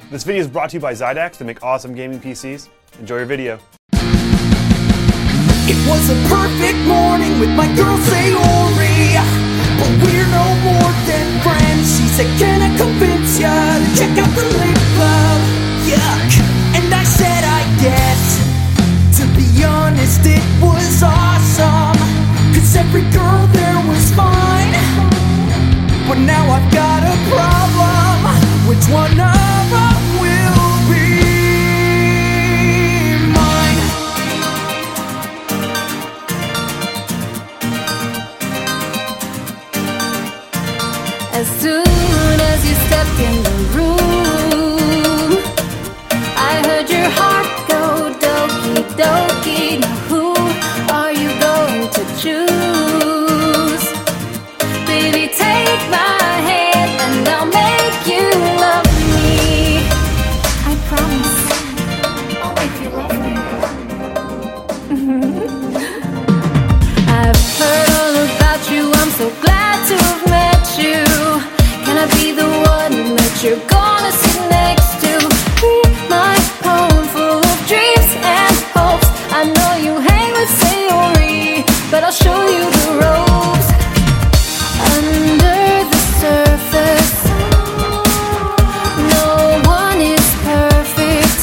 This video is brought to you by Zydax. They make awesome gaming PCs. Enjoy your video. It was a perfect morning with my girl Sayori, but we're no more than friends. She said, can I convince ya to check out the Lit Club? Yuck. And I said, I guess. To be honest, it was awesome, 'cause every girl there was fine. But now I've got a problem. Which one of them will be mine? As soon as you stepped in the room, I heard your heart go doki doki. Now who are you going to choose? Baby, take my hand and I'll make you love me. I promise I'll make you love me. I've heard all about you, I'm so glad to have met you. Can I be the one that you're gonna sit next to? Be my home full of dreams and hopes. I know you hang with Sayori, but I'll show you the ropes. Under the surface, no one is perfect.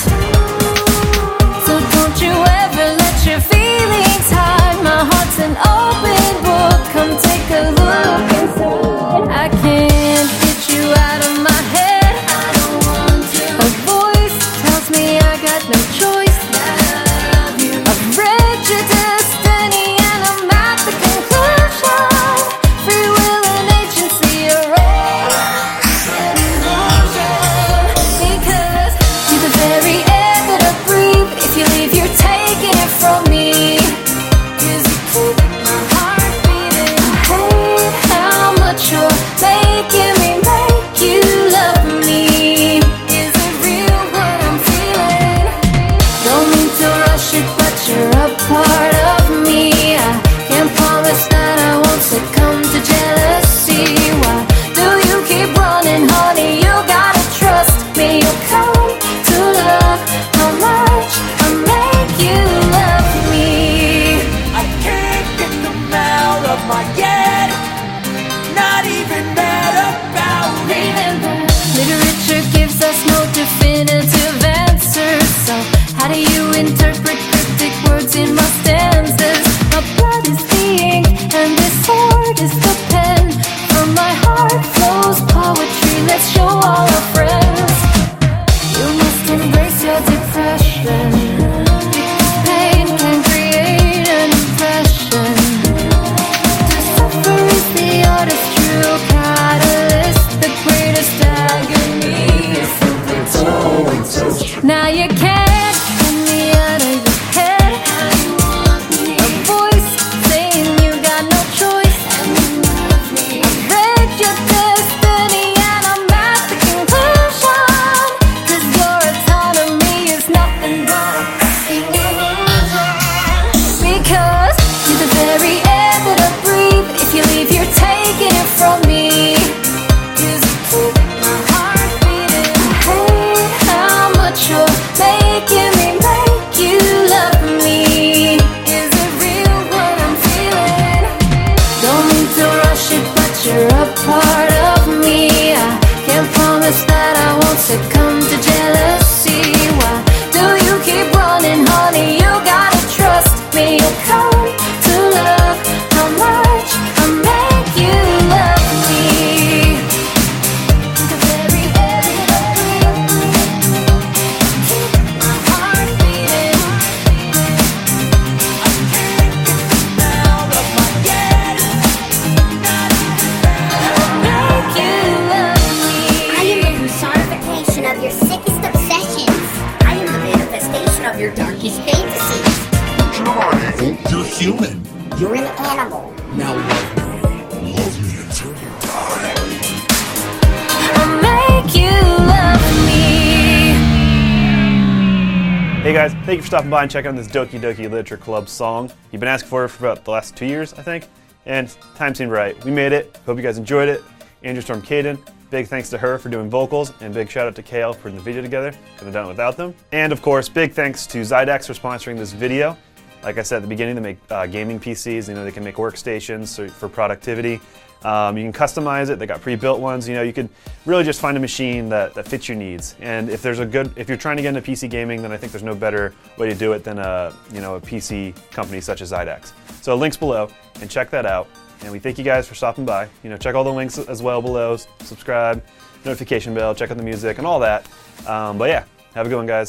So don't you ever let your feelings hide. My heart's an open book, come take a look inside. I can't get you out of my head. I don't want to. A voice tells me I got no choice. That I love you. I've read your destiny and I'm at the conclusion. Free will and agency are all an illusion. Because to the very air that I breathe, if you leave, you're taking it from me. 'Cause you keep my heart beating. I hate how much you're making me make you love me. Is it real what I'm feeling? Don't mean to rush it, but you're a part of me. I can't promise that I won't succumb to jealousy. Why do you keep running, honey? You gotta trust me. You'll come to love how much I make you love me. I can't get them out of my head. Not even mad about it. Remember, literature gives us no definitive answers. So how do you interpret cryptic words in my stanzas? My blood is the ink and this sword is the pen. From my heart flows poetry. Let's show all our friends. You must embrace your depression, because pain can create an impression. To suffer is the artist's true catalyst. The greatest agony is simply told. Now you can't get me out of your head. A voice saying you got no choice. I've read your destiny and I'm at the conclusion. 'Cause your autonomy is nothing but a illusion. Because to the very air that I breathe, if you leave, you're taking it from me. 'Cause you keep my heart beating. I hate how much you're making me make you love me. Is it real what I'm feeling? Don't mean to rush it, but you're a part of me. I can't promise that I won't succumb to jealousy. Why do you keep running, honey? You gotta trust me. You'll come to love how much I make you love me. The very air that I breathe, keep my heart beating. I can't get them out of my head. Not even mad. Make you love me. I am the personification of your sickest obsessions. I am the manifestation of your darkest fantasies. You're human. You're an animal. Now love me. Love me until you die. I'll make you love me. Hey guys, thank you for stopping by and checking out this Doki Doki Literature Club song. You've been asking for it for about the last 2 years, I think, and time seemed right. We made it. Hope you guys enjoyed it. Andrew Storm Caden. Big thanks to her for doing vocals, and big shout out to Kale for putting the video together. Couldn't have done it without them. And of course, big thanks to Zydex for sponsoring this video. Like I said at the beginning, they make gaming PCs. You know, they can make workstations for productivity. You can customize it. They got pre-built ones. You know, you could really just find a machine that fits your needs. And if you're trying to get into PC gaming, then I think there's no better way to do it than a PC company such as Zydex. So links below, and check that out. And we thank you guys for stopping by. You know, check all the links as well below. Subscribe, notification bell, check out the music, and all that. But yeah, have a good one, guys.